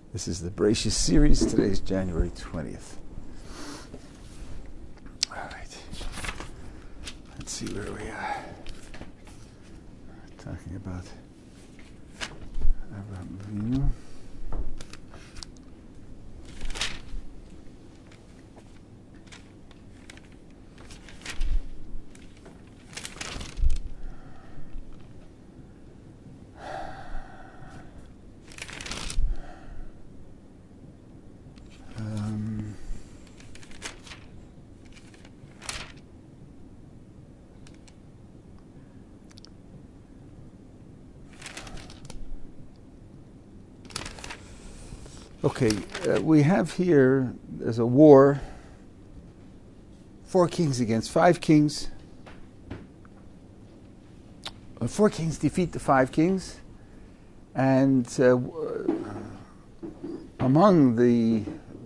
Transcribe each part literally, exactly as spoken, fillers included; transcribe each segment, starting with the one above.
This is the Bereshis series. Today is January twentieth. All right. Let's see where we are. We're talking about Avraham Avinu. Okay, uh, we have here, there's a war, four kings against five kings. Uh, four kings defeat the five kings, and uh, among the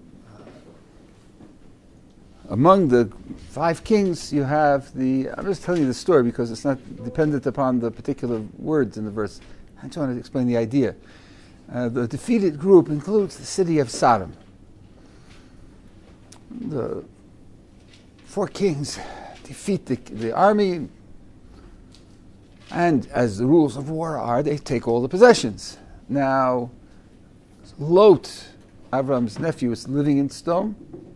among the five kings you have the, I'm just telling you the story because it's not dependent upon the particular words in the verse. I just want to explain the idea. Uh, the defeated group includes the city of Sodom. The four kings defeat the, the army, and as the rules of war are, they take all the possessions. Now, Lot, Avram's nephew, is living in Sodom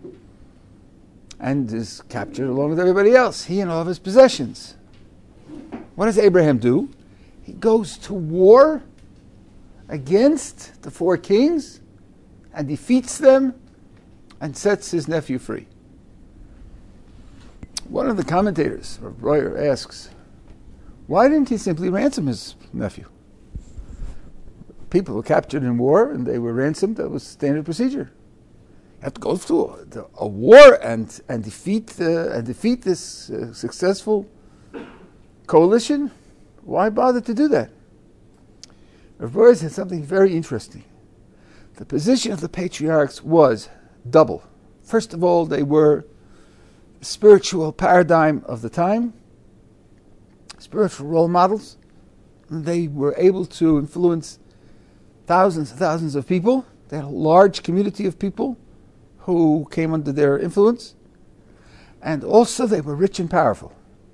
and is captured along with everybody else, he and all of his possessions. What does Abraham do? He goes to war against the four kings and defeats them and sets his nephew free. One of the commentators, Royer, asks, why didn't he simply ransom his nephew? People were captured in war and they were ransomed. That was standard procedure. You have to go through a, a war and and defeat uh, and defeat this uh, successful coalition. Why bother to do that? Rav Breuer said something very interesting. The position of the patriarchs was double. First of all, they were the spiritual paradigm of the time, spiritual role models. They were able to influence thousands and thousands of people. They had a large community of people who came under their influence. And also they were rich and powerful.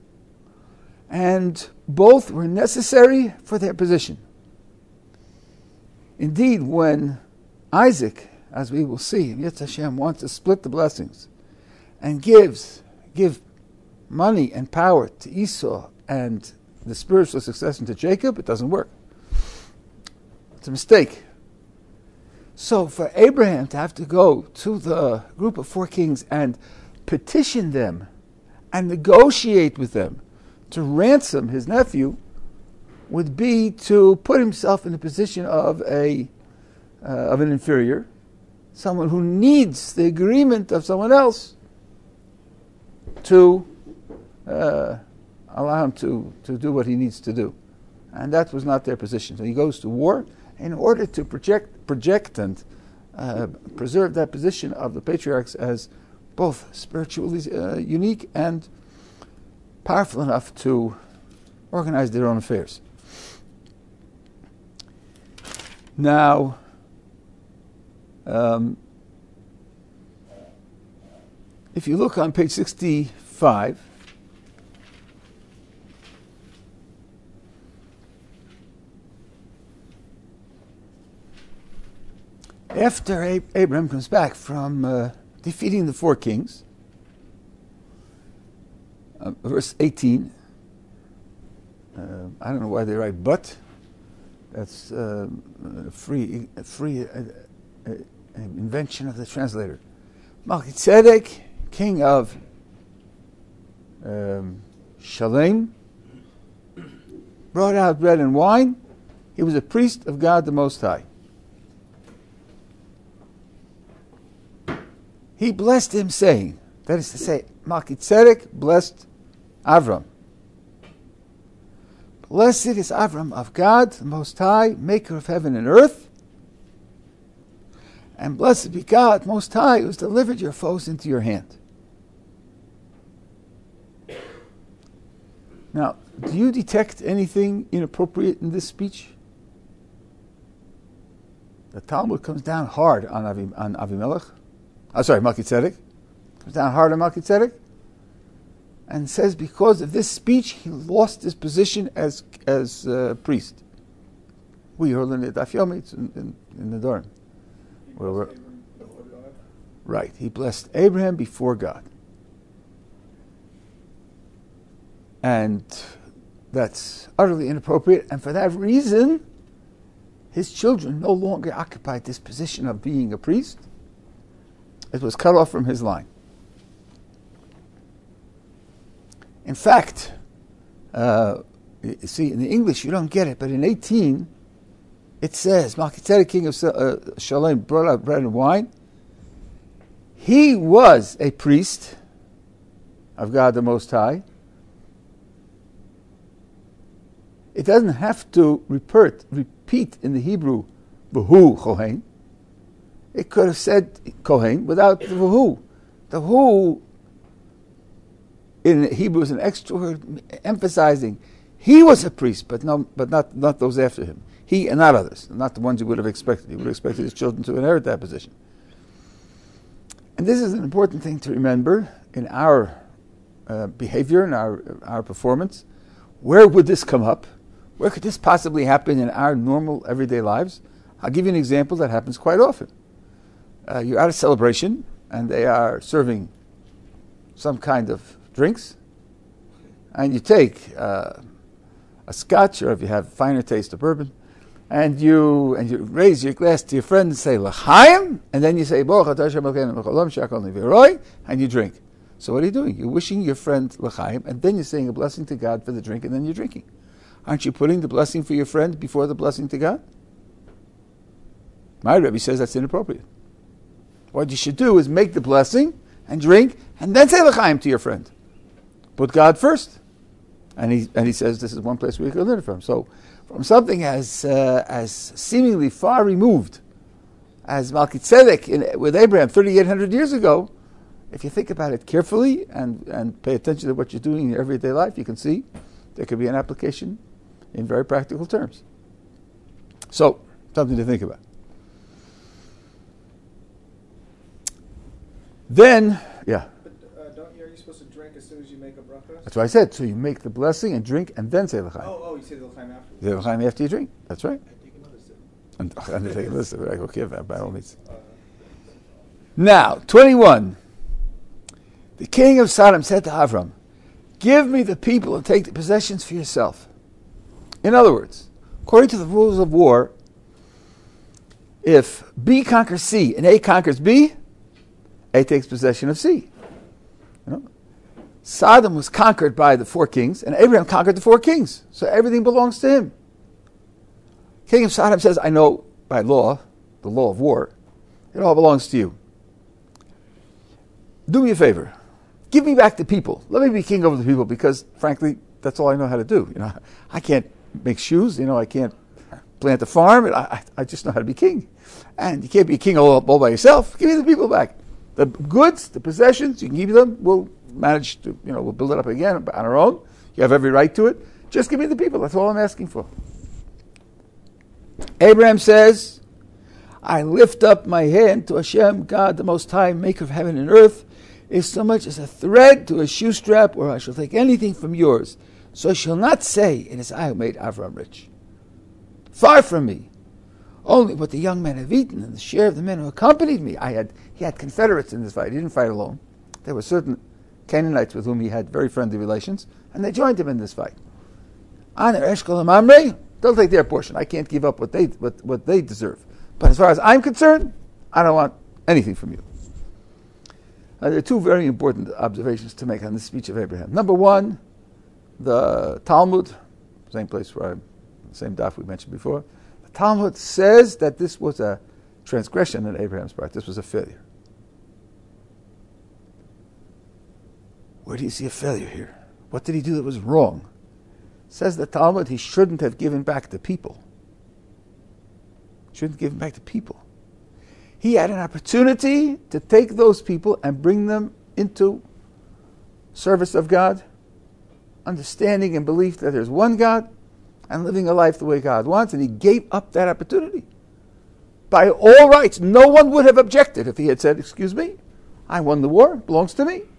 And both were necessary for their position. Indeed, when Isaac, as we will see, Yetz Hashem wants to split the blessings and gives give money and power to Esau and the spiritual succession to Jacob, it doesn't work. It's a mistake. So for Abraham to have to go to the group of four kings and petition them and negotiate with them to ransom his nephew would be to put himself in the position of a uh, of an inferior, someone who needs the agreement of someone else to uh, allow him to, to do what he needs to do. And that was not their position. So he goes to war in order to project, project and uh, preserve that position of the patriarchs as both spiritually uh, unique and powerful enough to organize their own affairs. Now, um, if you look on page sixty-five, after Ab- Abraham comes back from uh, defeating the four kings, uh, verse eighteen, uh, I don't know why they write but. That's uh, a free, a free uh, uh, invention of the translator. Melchizedek, king of um, Shalem, brought out bread and wine. He was a priest of God the Most High. He blessed him, saying, that is to say, Melchizedek blessed Avram. Blessed is Avram of God, the Most High, maker of heaven and earth. And blessed be God, Most High, who has delivered your foes into your hand. Now, do you detect anything inappropriate in this speech? the Talmud comes down hard on, Avi, on Avimelech. Oh, sorry, Melchizedek. Comes down hard on Melchizedek. And says because of this speech, he lost his position as as uh, priest. We heard in the Daf Yomi, it's in, in, in the Dorm. Where we're, right, he blessed Abraham before God. And that's utterly inappropriate. And for that reason, his children no longer occupied this position of being a priest. It was cut off from his line. In fact, uh, you see, in the English you don't get it, but in eighteen, it says, Melchizedek, king of uh, Shalem, brought out bread and wine. He was a priest of God the Most High. It doesn't have to repeat, repeat in the Hebrew, V'hu Kohen. It could have said Kohen without the V'hu. The Hu in Hebrew is an extra word emphasizing he was a priest, but no, but not, not those after him. He and not others, not the ones you would have expected. He would have expected his children to inherit that position. And this is an important thing to remember in our uh, behavior, in our, our performance. Where would this come up? Where could this possibly happen in our normal everyday lives? I'll give you an example that happens quite often. Uh, you're at a celebration, and they are serving some kind of drinks, and you take uh, a scotch, or if you have finer taste of bourbon, and you and you raise your glass to your friend and say l'chaim, and then you say Baruch atah Hashem Elokeinu melech haolam she'akol niv'roi, and you drink. So what are you doing? You're wishing your friend l'chaim, and then you're saying a blessing to God for the drink, and then you're drinking. Aren't you putting the blessing for your friend before the blessing to God? My Rebbe says that's inappropriate. What you should do is make the blessing and drink, and then say l'chaim to your friend. Put God first. And he and he says this is one place where you can learn it from. So from something as uh, as seemingly far removed as Melchizedek in, with Abraham thirty-eight hundred years ago, if you think about it carefully and, and pay attention to what you're doing in your everyday life, you can see there could be an application in very practical terms. So, something to think about. Then, yeah. But uh, don't you, are you supposed to drink as soon as you make a bracha? That's what I said. So you make the blessing and drink and then say l'chaim. Oh, oh, you say the l'chaim after. You say l'chaim after you drink. That's right. I take another sip. And, and take another sip. Okay, by all means. Now, twenty-one. The king of Sodom said to Avram, give me the people and take the possessions for yourself. In other words, according to the rules of war, if B conquers C and A conquers B, A takes possession of C. You know? Sodom was conquered by the four kings, and Abraham conquered the four kings. So everything belongs to him. King of Sodom says, I know by law, the law of war, it all belongs to you. Do me a favor. Give me back the people. Let me be king over the people, because, frankly, that's all I know how to do. You know, I can't make shoes. You know, I can't plant a farm. I, I just know how to be king. And you can't be a king all, all by yourself. Give me the people back. The goods, the possessions, you can give them. We'll manage to, you know, we'll build it up again on our own. You have every right to it. Just give me the people. That's all I'm asking for. Abraham says, I lift up my hand to Hashem, God, the Most High, maker of heaven and earth, is so much as a thread to a shoe strap, or I shall take anything from yours. So I shall not say, it is I who made Avram rich. Far from me. Only what the young men have eaten and the share of the men who accompanied me. I had He had confederates in this fight. He didn't fight alone. There were certain Canaanites with whom he had very friendly relations, and they joined him in this fight. Honor Eshkol and Mamre, they'll take their portion. I can't give up what they what, what they deserve. But as far as I'm concerned, I don't want anything from you. Now, there are two very important observations to make on this speech of Abraham. Number one, the Talmud, same place where I, same daf we mentioned before, the Talmud says that this was a transgression on Abraham's part. This was a failure. Where do you see a failure here? What did he do that was wrong? Says the Talmud, he shouldn't have given back the people. Shouldn't give back the people. He had an opportunity to take those people and bring them into service of God, understanding and belief that there's one God, and living a life the way God wants, and he gave up that opportunity. by all rights, no one would have objected if he had said, excuse me, I won the war, it belongs to me.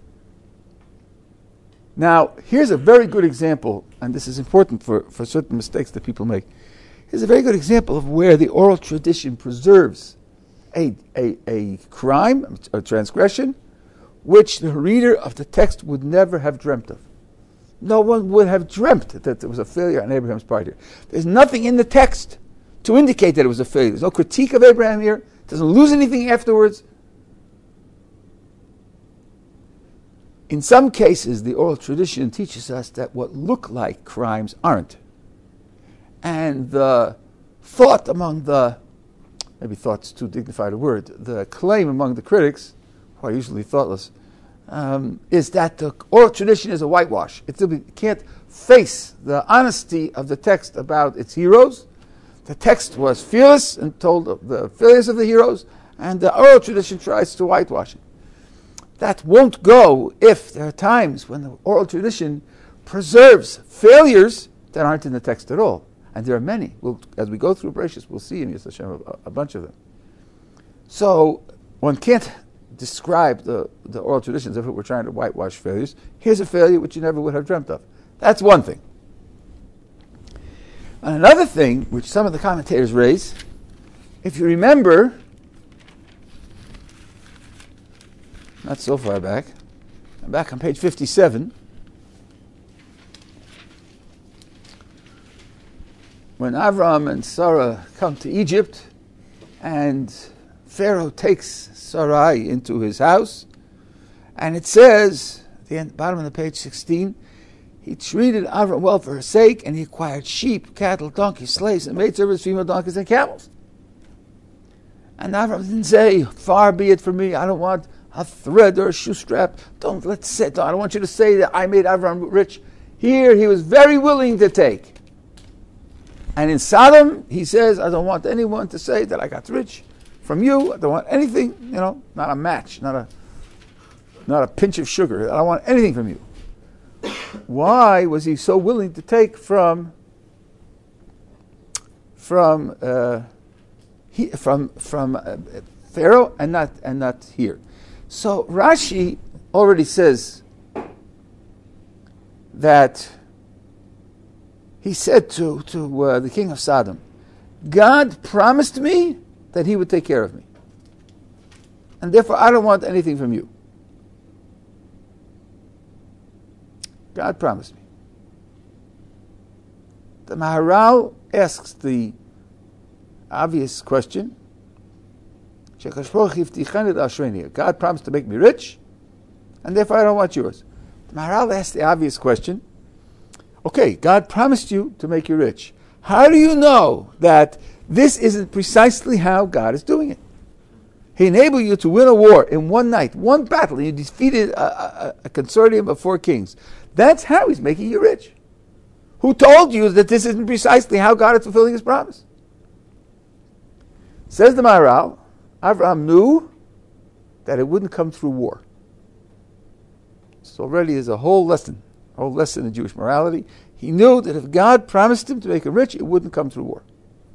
Now, here's a very good example, and this is important for, for certain mistakes that people make. Here's a very good example of where the oral tradition preserves a, a, a crime, a transgression, which the reader of the text would never have dreamt of. No one would have dreamt that there was a failure on Abraham's part here. There's nothing in the text to indicate that it was a failure. There's no critique of Abraham here. It doesn't lose anything afterwards. In some cases, the oral tradition teaches us that what look like crimes aren't. And the thought among the, maybe thought's too dignified a word, the claim among the critics, who are usually thoughtless, um, is that the oral tradition is a whitewash. It simply can't face the honesty of the text about its heroes. The text was fearless and told of the failures of the heroes, and the oral tradition tries to whitewash it. That won't go if there are times when the oral tradition preserves failures that aren't in the text at all. And there are many. We'll, as we go through Bereshis, we'll see in Yis Hashem a, a bunch of them. So one can't describe the, the oral traditions as if it were trying to whitewash failures. Here's a failure which you never would have dreamt of. That's one thing. And another thing, which some of the commentators raise, if you remember, not so far back, I'm back on page fifty-seven, when Avram and Sarah come to Egypt, and Pharaoh takes Sarai into his house, and it says, at the end, bottom of the page sixteen, he treated Avram well for her sake, and he acquired sheep, cattle, donkeys, slaves, and maidservants, female donkeys, and camels. And Avram didn't say, far be it from me, I don't want a thread or a shoe strap. Don't let's say, I don't want you to say that I made Avram rich. Here, he was very willing to take. And in Sodom, he says, I don't want anyone to say that I got rich from you. I don't want anything, you know, not a match, not a not a pinch of sugar. I don't want anything from you. Why was he so willing to take from from uh, he, from from uh, Pharaoh and not and not here? So Rashi already says that he said to to uh, the king of Sodom, God promised me that he would take care of me, and therefore I don't want anything from you. God promised me. The Maharal asks the obvious question, God promised to make me rich, and therefore I don't want yours. The Maharal asks the obvious question, okay, God promised you to make you rich. How do you know that this isn't precisely how God is doing it? He enabled you to win a war in one night, one battle, and you defeated a, a, a consortium of four kings. That's how he's making you rich. Who told you that this isn't precisely how God is fulfilling his promise? Says the Maharal, Avraham knew that it wouldn't come through war. So already is a whole lesson, a whole lesson in Jewish morality. He knew that if God promised him to make him rich, it wouldn't come through war.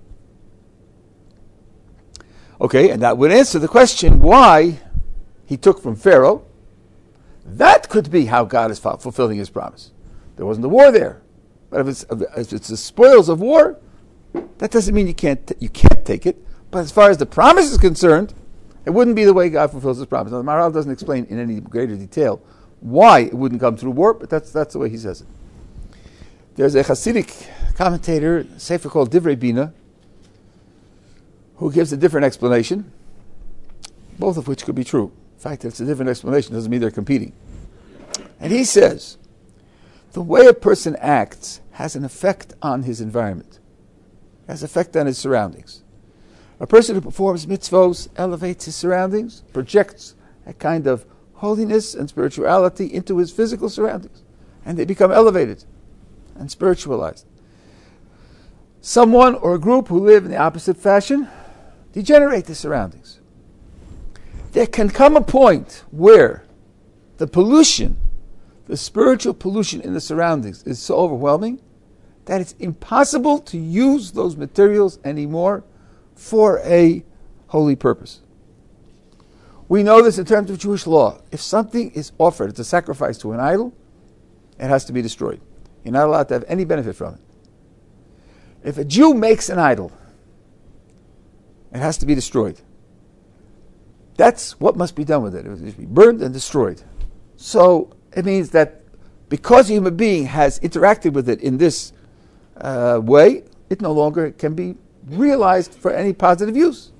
Okay, and that would answer the question why he took from Pharaoh. That could be how God is fulfilling his promise. There wasn't a war there. But if it's, if it's the spoils of war, that doesn't mean you can't, you can't take it. But as far as the promise is concerned, it wouldn't be the way God fulfills his promise. Now, the Maharal doesn't explain in any greater detail why it wouldn't come through war, but that's that's the way he says it. There's a Hasidic commentator, a sefer called Divrei Bina, who gives a different explanation, both of which could be true. In fact, if it's a different explanation, doesn't mean they're competing. And he says, the way a person acts has an effect on his environment, has an effect on his surroundings. A person who performs mitzvos elevates his surroundings, projects a kind of holiness and spirituality into his physical surroundings, and they become elevated and spiritualized. Someone or a group who live in the opposite fashion degenerate the surroundings. There can come a point where the pollution, the spiritual pollution in the surroundings is so overwhelming that it's impossible to use those materials anymore for a holy purpose. We know this in terms of Jewish law. If something is offered as a sacrifice to an idol, it has to be destroyed. You're not allowed to have any benefit from it. If a Jew makes an idol, it has to be destroyed. That's what must be done with it. It must be burned and destroyed. So it means that because a human being has interacted with it in this uh, way, it no longer can be realized for any positive use.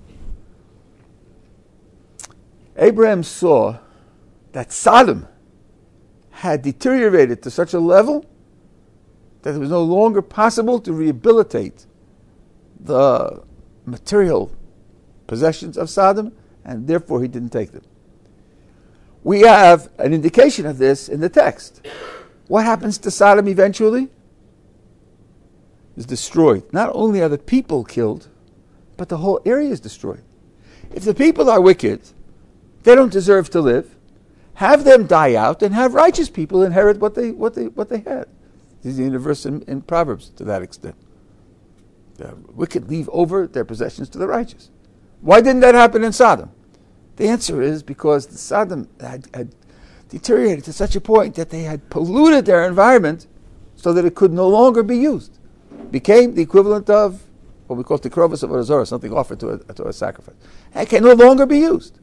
Abraham saw that Sodom had deteriorated to such a level that it was no longer possible to rehabilitate the material possessions of Sodom, and therefore he didn't take them. We have an indication of this in the text. What happens to Sodom eventually? Is destroyed. Not only are the people killed, but the whole area is destroyed. If the people are wicked, they don't deserve to live. Have them die out, and have righteous people inherit what they what they what they had. This is the universe in, in Proverbs to that extent. The wicked leave over their possessions to the righteous. Why didn't that happen in Sodom? The answer is because the Sodom had, had deteriorated to such a point that they had polluted their environment so that it could no longer be used. Became the equivalent of what we call the krovos of Azor, something offered to a, to a sacrifice. It can no longer be used.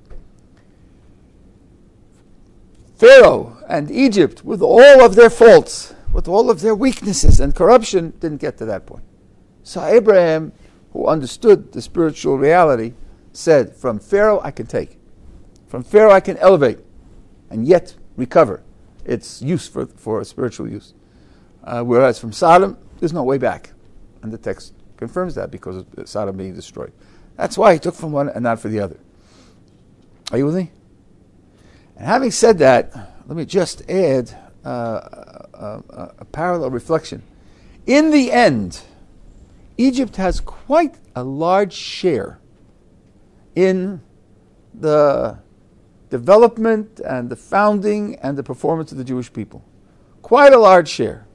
Pharaoh and Egypt, with all of their faults, with all of their weaknesses and corruption, didn't get to that point. So Abraham, who understood the spiritual reality, said, from Pharaoh I can take. From Pharaoh I can elevate and yet recover its use for, for spiritual use. Uh, whereas from Sodom, there's no way back. And the text confirms that because of Sodom being destroyed. That's why he took from one and not for the other. Are you with me? And having said that, let me just add uh, a, a, a parallel reflection. In the end, Egypt has quite a large share in the development and the founding and the performance of the Jewish people. Quite a large share.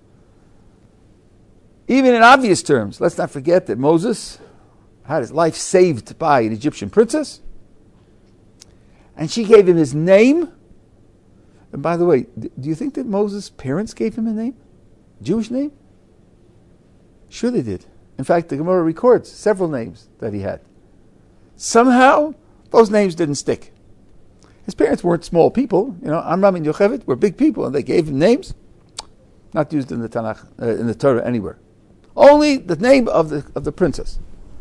Even in obvious terms, let's not forget that Moses had his life saved by an Egyptian princess, and she gave him his name. And by the way, do you think that Moses' parents gave him a name? Jewish name? Sure they did. In fact, the Gemara records several names that he had. Somehow, those names didn't stick. His parents weren't small people. You know, Amram and Yocheved were big people, and they gave him names. Not used in the Tanakh, uh, in the Torah anywhere. Only the name of the of the princess.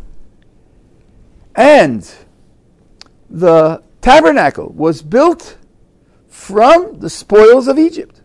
And the tabernacle was built from the spoils of Egypt.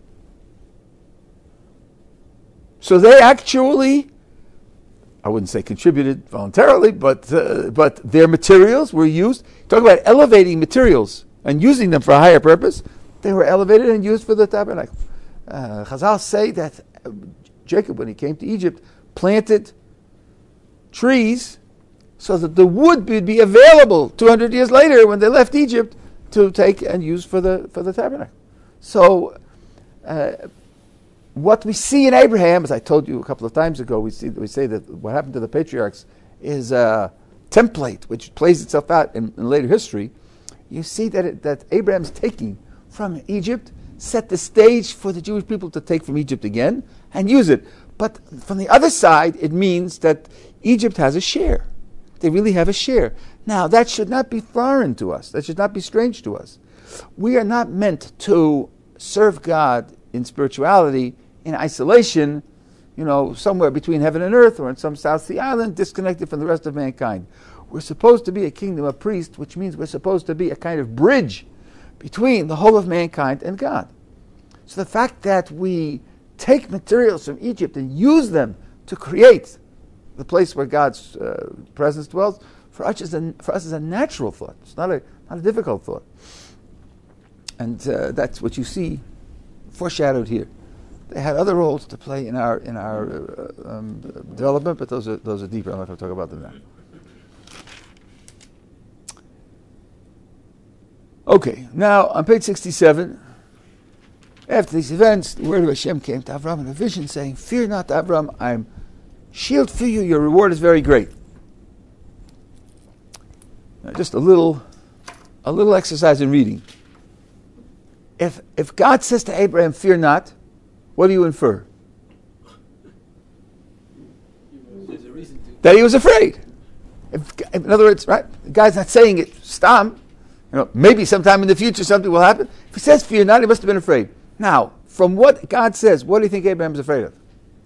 So they actually, I wouldn't say contributed voluntarily, but uh, but their materials were used. Talk about elevating materials and using them for a higher purpose. They were elevated and used for the tabernacle. Uh, Chazal say that uh, Jacob, when he came to Egypt, planted trees so that the wood would be available two hundred years later when they left Egypt to take and use for the for the tabernacle. So uh, what we see in Abraham, as I told you a couple of times ago, we see we say that what happened to the patriarchs is a template which plays itself out in, in later history. You see that it, that Abraham's taking from Egypt set the stage for the Jewish people to take from Egypt again and use it. But from the other side, it means that Egypt has a share. They really have a share. Now, that should not be foreign to us. That should not be strange to us. We are not meant to serve God in spirituality in isolation, you know, somewhere between heaven and earth or in some South Sea island, disconnected from the rest of mankind. We're supposed to be a kingdom of priests, which means we're supposed to be a kind of bridge between the whole of mankind and God. So the fact that we take materials from Egypt and use them to create the place where God's uh, presence dwells, for us, is a, for us is a natural thought. It's not a, not a difficult thought. And uh, that's what you see foreshadowed here. They had other roles to play in our in our uh, um, development, but those are those are deeper. I'm not going to talk about them now. Okay, now on page sixty-seven, after these events, the word of Hashem came to Avram in a vision, saying, "Fear not, Avram, I'm shield for you. Your reward is very great." Now, just a little, a little exercise in reading. If if God says to Abraham, "Fear not," what do you infer? There's a reason to. That he was afraid. If, in other words, right? The guy's not saying it. Stam. You know, maybe sometime in the future something will happen. If he says, "Fear not," he must have been afraid. Now, from what God says, what do you think Abraham's afraid of?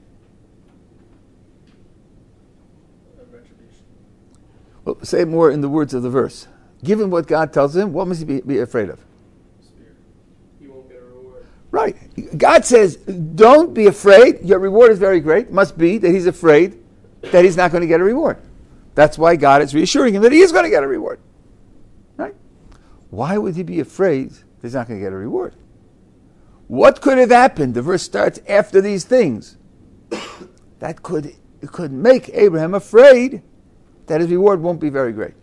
Retribution. Well, say it more in the words of the verse. Given what God tells him, what must he be, be afraid of? Spirit. He won't get a reward. Right. God says, don't be afraid. Your reward is very great. Must be that he's afraid that he's not going to get a reward. That's why God is reassuring him that he is going to get a reward. Right? Why would he be afraid that he's not going to get a reward? What could have happened? The verse starts after these things. That could, it could make Abraham afraid that his reward won't be very great.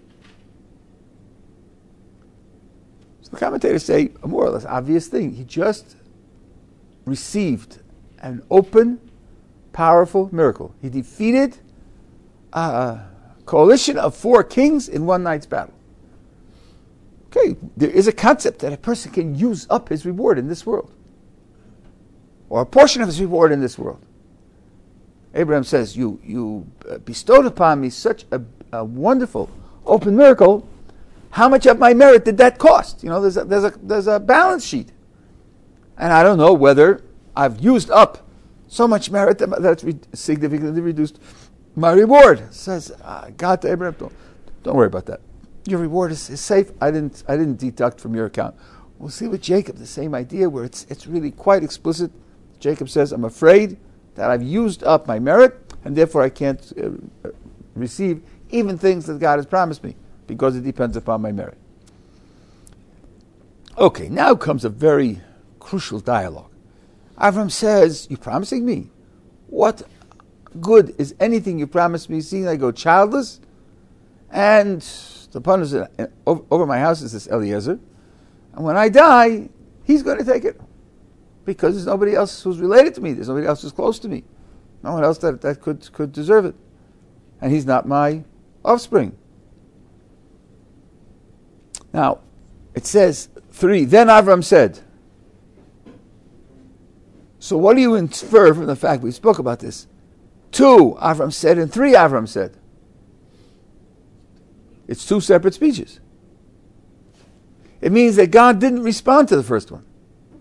So the commentators say a more or less obvious thing. He just received an open, powerful miracle. He defeated a coalition of four kings in one night's battle. Okay, there is a concept that a person can use up his reward in this world, or a portion of his reward in this world. Abraham says, you you bestowed upon me such a, a wonderful open miracle. How much of my merit did that cost? You know, there's a, there's a there's a balance sheet, and I don't know whether I've used up so much merit that that's re- significantly reduced my reward. Says uh, God to Abraham, don't, don't worry about that. Your reward is, is safe. I didn't I didn't deduct from your account. We'll see with Jacob the same idea, where it's it's really quite explicit. Jacob says, I'm afraid that I've used up my merit, and therefore I can't uh, receive even things that God has promised me, because it depends upon my merit. Okay, now comes a very crucial dialogue. Avram says, you're promising me? What good is anything you promised me, seeing I go childless? And the punishment over my house is this Eliezer. And when I die, he's going to take it. Because there's nobody else who's related to me. There's nobody else who's close to me. No one else that, that could, could deserve it. And he's not my offspring. Now, it says, three, then Avram said. So what do you infer from the fact we spoke about this? Two, Avram said, and three, Avram said. It's two separate speeches. It means that God didn't respond to the first one.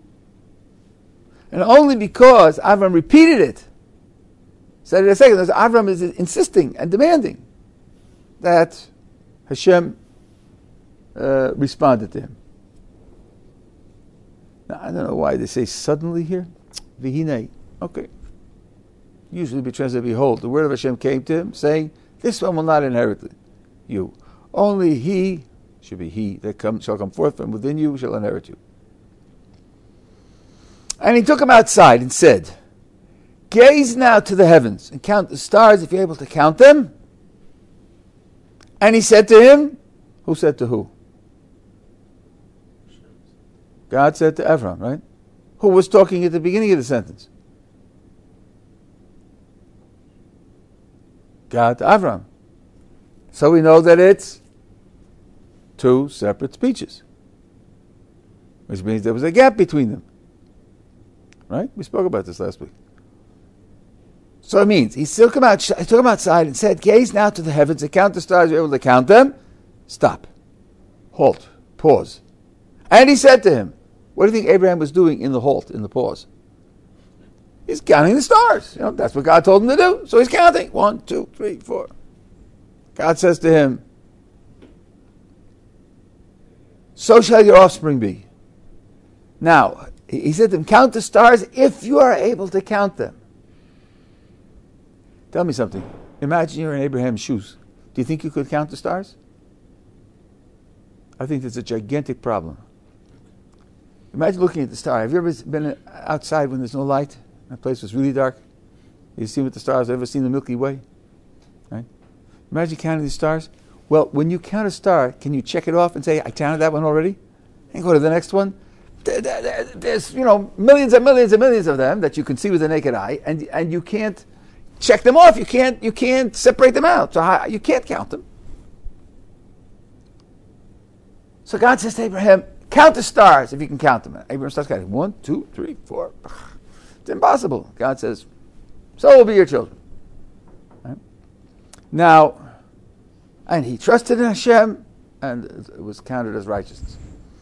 And only because Avram repeated it, said it a second, Avram is insisting and demanding that Hashem uh, responded to him. Now, I don't know why they say suddenly here. Vihine. Okay. Usually be translated, behold, the word of Hashem came to him, saying, this one will not inherit you. Only he, should be he, that come, shall come forth from within you, shall inherit you. And he took him outside and said, gaze now to the heavens and count the stars if you're able to count them. And he said to him, who said to who? God said to Avram, right? Who was talking at the beginning of the sentence? God to Avram. So we know that it's two separate speeches, which means there was a gap between them. Right? We spoke about this last week. So it means he took him out, he took him outside and said, gaze now to the heavens and count the stars. You're able to count them. Stop. Halt. Pause. And he said to him, what do you think Abraham was doing in the halt, in the pause? He's counting the stars. You know, that's what God told him to do. So he's counting. One, two, three, four. God says to him, so shall your offspring be. Now, he said to him, count the stars if you are able to count them. Tell me something. Imagine you're in Abraham's shoes. Do you think you could count the stars? I think that's a gigantic problem. Imagine looking at the star. Have you ever been outside when there's no light? And the place was really dark. You've seen what the stars. Ever seen the Milky Way? Right? Imagine counting the stars. Well, when you count a star, can you check it off and say, I counted that one already? And go to the next one? There's, you know, millions and millions and millions of them that you can see with the naked eye, and and you can't check them off. You can't you can't separate them out. So how, you can't count them. So God says to Abraham, count the stars if you can count them. Abraham starts counting. One, two, three, four. It's impossible. God says, so will be your children. Right? Now, and he trusted in Hashem, and it was counted as righteousness.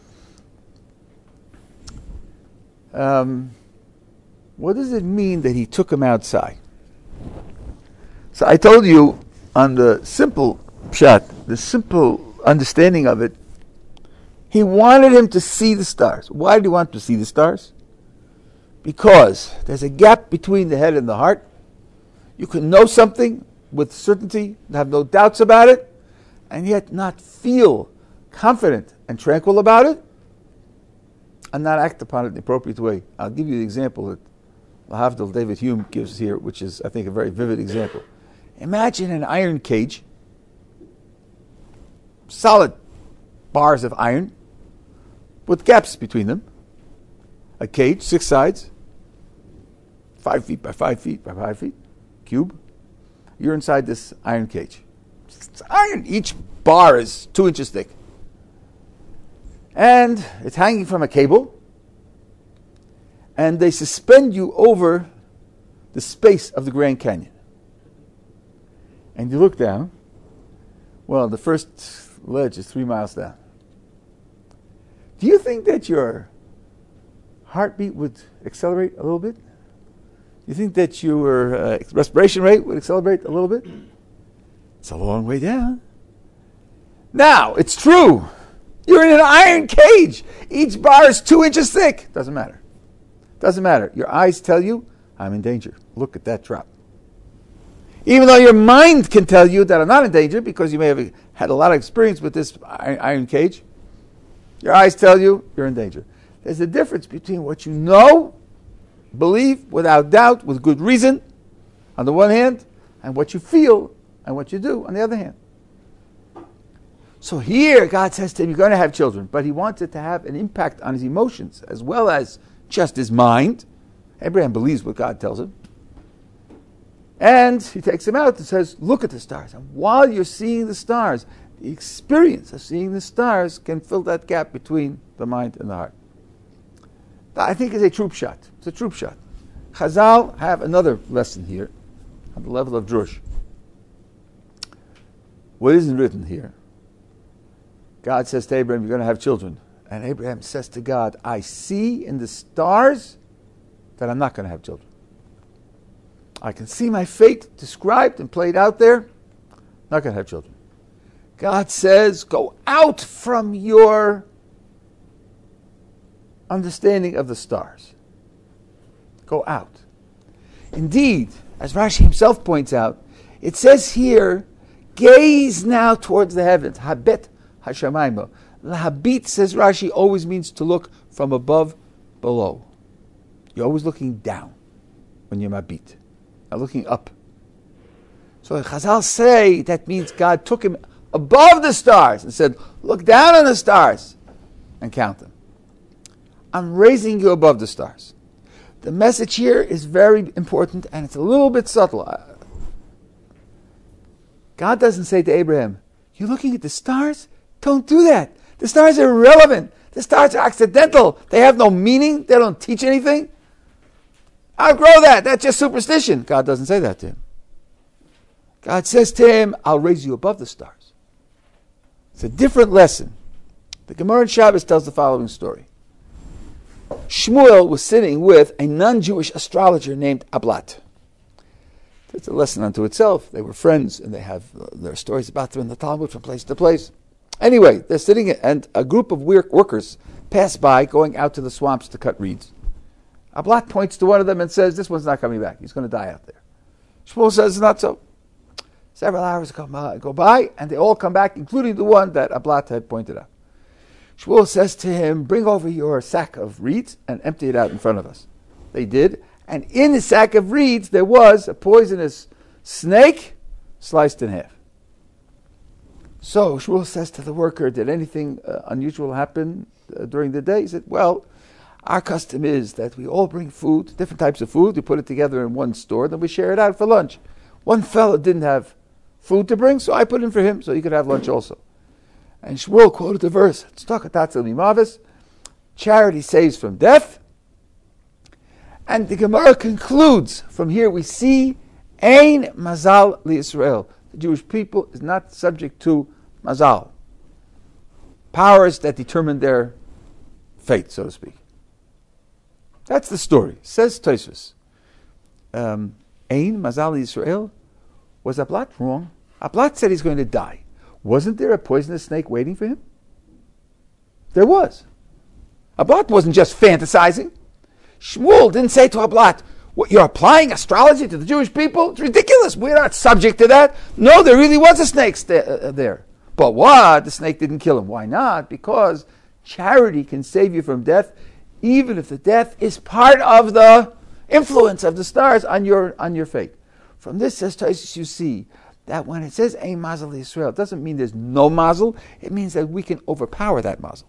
Um, what does it mean that he took him outside? So I told you on the simple pshat, the simple understanding of it, he wanted him to see the stars. Why did he want to see the stars? Because there's a gap between the head and the heart. You can know something with certainty, have no doubts about it, and yet not feel confident and tranquil about it, and not act upon it in the appropriate way. I'll give you the example that Lahavdil David Hume gives here, which is, I think, a very vivid example. Imagine an iron cage, solid bars of iron, with gaps between them. A cage, six sides, five feet by five feet by five feet, cube. You're inside this iron cage. It's iron. Each bar is two inches thick. And it's hanging from a cable. And they suspend you over the space of the Grand Canyon. And you look down. Well, the first ledge is three miles down. Do you think that your heartbeat would accelerate a little bit? Do you think that your uh, respiration rate would accelerate a little bit? It's a long way down. Now, it's true. You're in an iron cage. Each bar is two inches thick. Doesn't matter. Doesn't matter. Your eyes tell you, I'm in danger. Look at that drop. Even though your mind can tell you that I'm not in danger because you may have had a lot of experience with this iron cage, your eyes tell you you're in danger. There's a difference between what you know, believe without doubt, with good reason, on the one hand, and what you feel and what you do on the other hand. So here God says to him, you're going to have children, but he wants it to have an impact on his emotions as well as just his mind. Abraham believes what God tells him. And he takes him out and says, look at the stars. And while you're seeing the stars, the experience of seeing the stars can fill that gap between the mind and the heart. That, I think, is a troop shot. It's a troop shot. Chazal have another lesson here on the level of drush. What isn't written here? God says to Abraham, you're going to have children. And Abraham says to God, I see in the stars that I'm not going to have children. I can see my fate described and played out there. Not going to have children. God says, go out from your understanding of the stars. Go out. Indeed, as Rashi himself points out, it says here, gaze now towards the heavens. Habet hashamayim. Lahabit, says Rashi, always means to look from above, below. You're always looking down when you're mabit, not looking up. So Chazal say that means God took him above the stars and said, look down on the stars and count them. I'm raising you above the stars. The message here is very important and it's a little bit subtle. God doesn't say to Abraham, you're looking at the stars? Don't do that. The stars are irrelevant. The stars are accidental. They have no meaning. They don't teach anything. Outgrow that. That's just superstition. God doesn't say that to him. God says to him, I'll raise you above the stars. It's a different lesson. The Gemara in Shabbos tells the following story. Shmuel was sitting with a non-Jewish astrologer named Ablat. It's a lesson unto itself. They were friends, and they have uh, their stories about them in the Talmud from place to place. Anyway, they're sitting, and a group of workers pass by, going out to the swamps to cut reeds. Ablat points to one of them and says, this one's not coming back. He's going to die out there. Shmuel says, not so. Several hours go by, go by, and they all come back, including the one that Ablat had pointed out. Shmuel says to him, bring over your sack of reeds and empty it out in front of us. They did, and in the sack of reeds there was a poisonous snake sliced in half. So Shmuel says to the worker, did anything uh, unusual happen uh, during the day? He said, well, our custom is that we all bring food, different types of food, we put it together in one store, then we share it out for lunch. One fellow didn't have food to bring, so I put in for him so he could have lunch also. And Shmuel quoted the verse, charity saves from death. And the Gemara concludes, from here we see, Ein Mazal LiYisrael. The Jewish people is not subject to Mazal, powers that determine their fate, so to speak. That's the story. Says Tosfos. Um, Ein Mazal LiYisrael. Was Ablat wrong? Ablat said he's going to die. Wasn't there a poisonous snake waiting for him? There was. Ablat wasn't just fantasizing. Shmuel didn't say to Ablat, what, you're applying astrology to the Jewish people? It's ridiculous. We're not subject to that. No, there really was a snake st- uh, there. But what? The snake didn't kill him. Why not? Because charity can save you from death, even if the death is part of the influence of the stars on your on your fate. From this, says Tosfos, you see that when it says Ein Mazal LiYisrael, it doesn't mean there's no mazel. It means that we can overpower that mazel.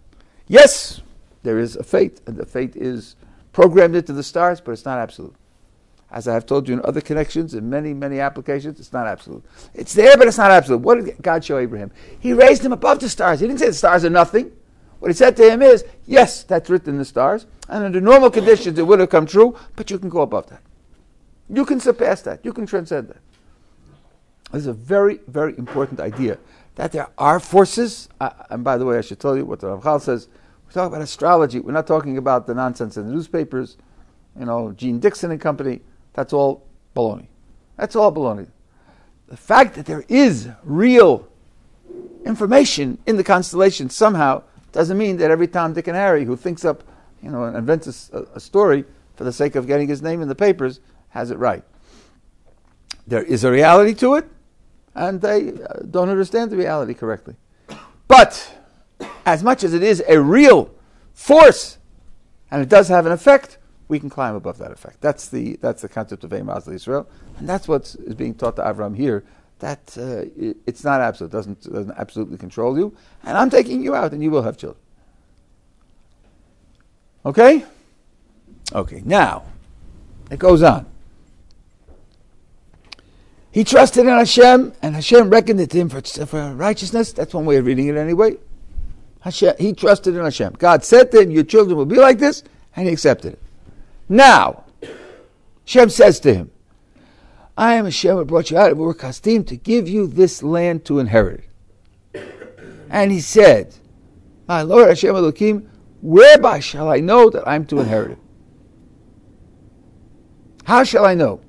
Yes, there is a fate, and the fate is programmed into the stars, but it's not absolute. As I have told you in other connections, in many, many applications, it's not absolute. It's there, but it's not absolute. What did God show Abraham? He raised him above the stars. He didn't say the stars are nothing. What he said to him is, yes, that's written in the stars, and under normal conditions it would have come true, but you can go above that. You can surpass that. You can transcend that. This is a very, very important idea, that there are forces, uh, and by the way, I should tell you what the Rav Chal says. We talk about astrology. We're not talking about the nonsense in the newspapers, you know, Gene Dixon and company. That's all baloney. That's all baloney. The fact that there is real information in the constellation somehow doesn't mean that every Tom, Dick, and Harry who thinks up, you know, and invents a, a story for the sake of getting his name in the papers has it right. There is a reality to it, and they uh, don't understand the reality correctly. But as much as it is a real force, and it does have an effect, we can climb above that effect. That's the that's the concept of Ein Mazal LiYisrael, and that's what is being taught to Avram here. That uh, it, it's not absolute, doesn't doesn't absolutely control you, and I'm taking you out, and you will have children. Okay, okay. Now it goes on. He trusted in Hashem, and Hashem reckoned it to him for, for righteousness. That's one way of reading it anyway. Hashem, he trusted in Hashem. God said to him, your children will be like this, and he accepted it. Now, Hashem says to him, I am Hashem who brought you out of Ur Kasdim to give you this land to inherit it. And he said, my Lord Hashem Elokim, whereby shall I know that I am to inherit it? How shall I know?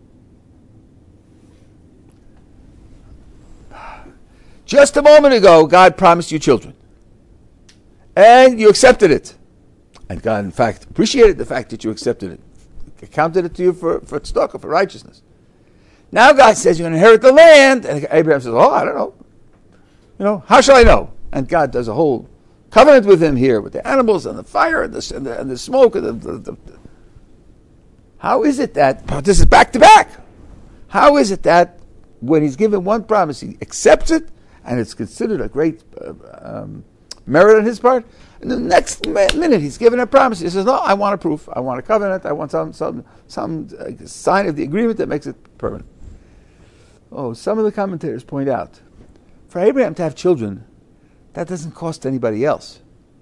Just a moment ago, God promised you children. And you accepted it. And God, in fact, appreciated the fact that you accepted it. Accounted it to you for, for tzedakah, for righteousness. Now God says you're going to inherit the land. And Abraham says, oh, I don't know. You know, how shall I know? And God does a whole covenant with him here, with the animals and the fire and the, and the, and the smoke. And the, the, the, the. How is it that, this is back to back. How is it that when he's given one promise, he accepts it, and it's considered a great uh, um, merit on his part. And the next minute, he's given a promise. He says, no, I want a proof. I want a covenant. I want some some some uh, sign of the agreement that makes it permanent. Oh, some of the commentators point out, for Abraham to have children, that doesn't cost anybody else.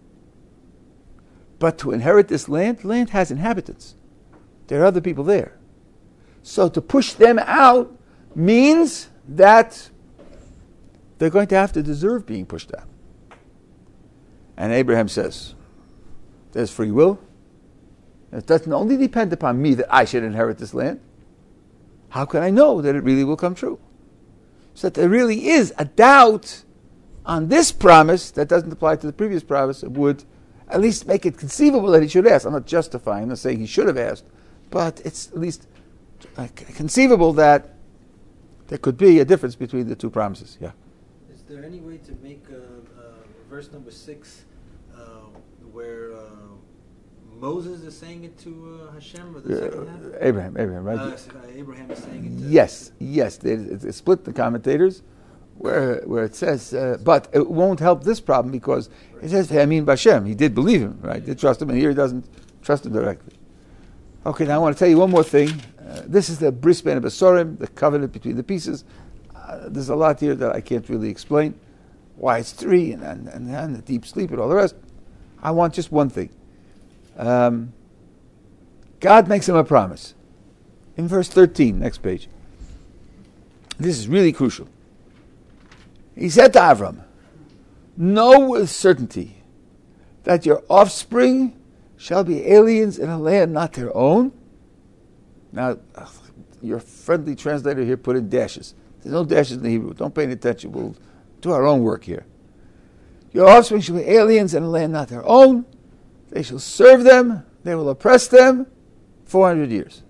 But to inherit this land, land has inhabitants. There are other people there. So to push them out means that they're going to have to deserve being pushed out. And Abraham says, there's free will. It doesn't only depend upon me that I should inherit this land. How can I know that it really will come true? So that there really is a doubt on this promise that doesn't apply to the previous promise. It would at least make it conceivable that he should ask. I'm not justifying, I'm not saying he should have asked, but it's at least uh, conceivable that there could be a difference between the two promises. Yeah. Is there any way to make uh, uh, verse number six uh, where uh, Moses is saying it to uh, Hashem, or the uh, second half? Abraham, Abraham, right? Uh, Abraham is saying it to Yes, yes. It's it split the commentators where where it says, uh, but it won't help this problem because it says, Hamin Bashem. He did believe him, right? Did trust him, and here he doesn't trust him directly. Okay, now I want to tell you one more thing. Uh, this is the Bris Ben Besorim, the covenant between the pieces. Uh, there's a lot here that I can't really explain. why it's three, and, and, and, and the deep sleep and all the rest. I want just one thing. Um, God makes him a promise. In verse thirteen, next page. This is really crucial. He said to Avram, know with certainty that your offspring shall be aliens in a land not their own. Now, your friendly translator here put in dashes. There's no dashes in the Hebrew. Don't pay any attention. We'll do our own work here. Your offspring shall be aliens in a land not their own. They shall serve them. They will oppress them four hundred years.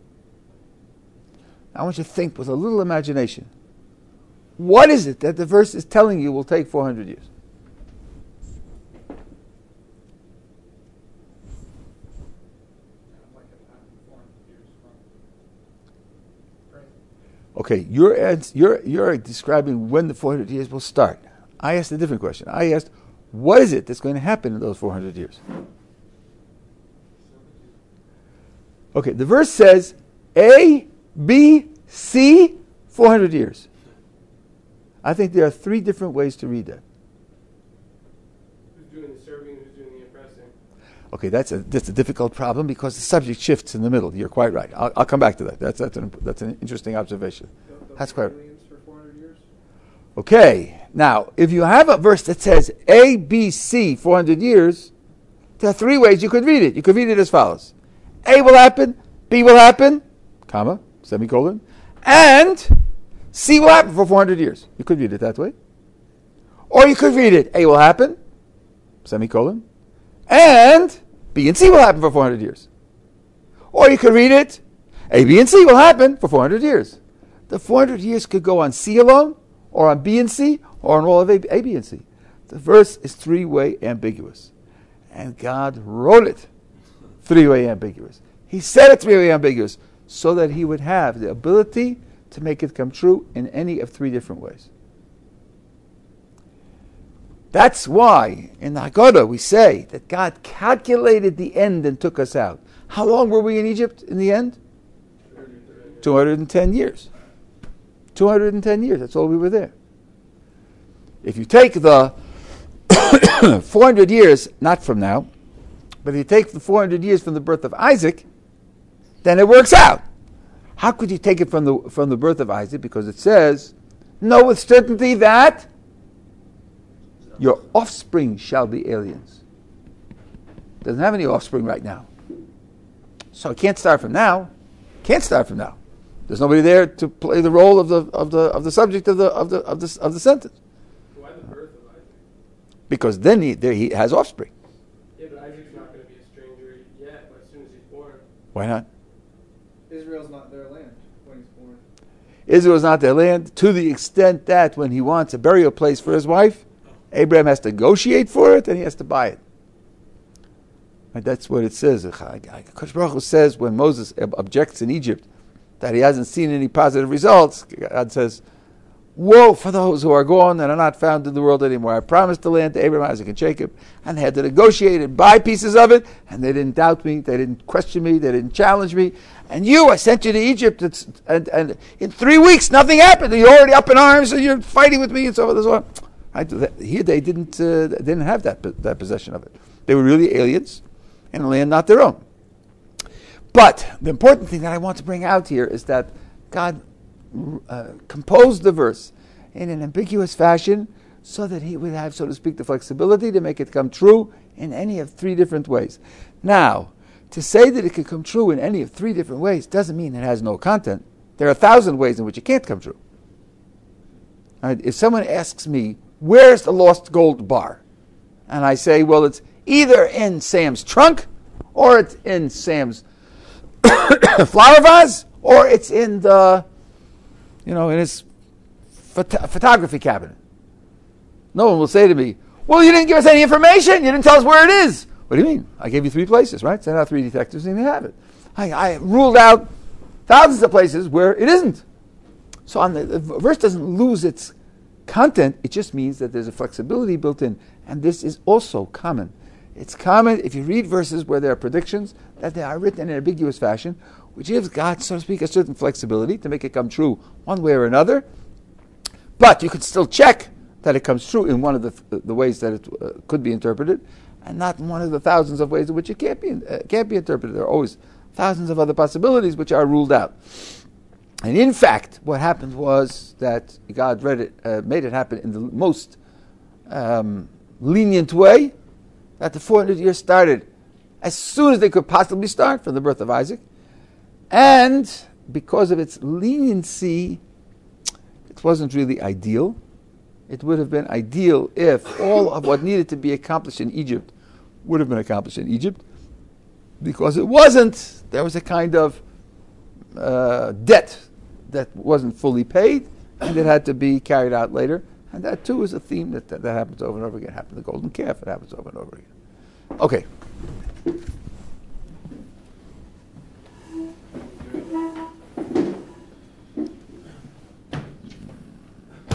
I want you to think with a little imagination. What is it that the verse is telling you will take four hundred years? Okay, you're, ans- you're, you're describing when the four hundred years will start. I asked a different question. I asked, what is it that's going to happen in those four hundred years? Okay, the verse says A, B, C, four hundred years. I think there are three different ways to read that. Who's doing the serving, who's doing the oppressing? Okay, that's a that's a difficult problem because the subject shifts in the middle. You're quite right. I'll, I'll come back to that. That's that's an that's an interesting observation. They'll- they'll That's be quite aliens for four hundred years? okay. Now, if you have a verse that says A, B, C, four hundred years, there are three ways you could read it. You could read it as follows: A will happen, B will happen, comma, semicolon, and C will happen for four hundred years. You could read it that way. Or you could read it, A will happen, semicolon, and B and C will happen for four hundred years. Or you could read it, A, B, and C will happen for four hundred years. The four hundred years could go on C alone, or on B and C, or on all of A, A B, and C. The verse is three-way ambiguous. And God wrote it three-way ambiguous. He said it three-way ambiguous so that he would have the ability to make it come true in any of three different ways. That's why in the Haggadah we say that God calculated the end and took us out. How long were we in Egypt in the end? two hundred ten years. two hundred ten years, that's all we were there. If you take the four hundred years, not from now, but if you take the four hundred years from the birth of Isaac, then it works out. How could you take it from the from the birth of Isaac? Because it says, know with certainty that your offspring shall be aliens. Doesn't have any offspring right now. So it can't start from now. Can't start from now. There's nobody there to play the role of the of the of the subject of the of the of the of the sentence. Why the birth of Isaac? Because then he there he has offspring. Yeah, but Isaac's not going to be a stranger yet, but as soon as he's born. Why not? Israel's not their land when he's born. Israel is not their land to the extent that when he wants a burial place for his wife, Abraham has to negotiate for it and he has to buy it. Right, that's what it says. Kodesh Baruch Hu says when Moses objects in Egypt that he hasn't seen any positive results, God says, woe for those who are gone and are not found in the world anymore. I promised the land to Abraham, Isaac, and Jacob, and they had to negotiate and buy pieces of it, and they didn't doubt me, they didn't question me, they didn't challenge me. And you, I sent you to Egypt, it's, and, and in three weeks nothing happened. You're already up in arms, and you're fighting with me, and so forth and so on. Right? Here they didn't uh, didn't have that that possession of it. They were really aliens in a land not their own. But the important thing that I want to bring out here is that God uh, composed the verse in an ambiguous fashion so that he would have, so to speak, the flexibility to make it come true in any of three different ways. Now, to say that it could come true in any of three different ways doesn't mean it has no content. There are a thousand ways in which it can't come true. Right? If someone asks me, where's the lost gold bar? And I say, well, it's either in Sam's trunk, or it's in Sam's flower vase, or it's in the, you know, in his phot- photography cabinet. No one will say to me, well, you didn't give us any information. You didn't tell us where it is. What do you mean? I gave you three places, right? Sent out three detectives and they have it. I, I ruled out thousands of places where it isn't. So on the, the verse doesn't lose its content. It just means that there's a flexibility built in. And this is also common. It's common if you read verses where there are predictions that they are written in an ambiguous fashion, which gives God, so to speak, a certain flexibility to make it come true one way or another. But you could still check that it comes true in one of the the ways that it uh, could be interpreted, and not in one of the thousands of ways in which it can't be uh, can't be interpreted. There are always thousands of other possibilities which are ruled out. And in fact, what happened was that God read it, uh, made it happen in the most um, lenient way, that the four hundred years started as soon as they could possibly start from the birth of Isaac. And because of its leniency, it wasn't really ideal. It would have been ideal if all of what needed to be accomplished in Egypt would have been accomplished in Egypt. Because it wasn't, there was a kind of uh, debt that wasn't fully paid, and it had to be carried out later. And that too is a theme that, that, that happens over and over again. It happened to the golden calf, it happens over and over again. Okay.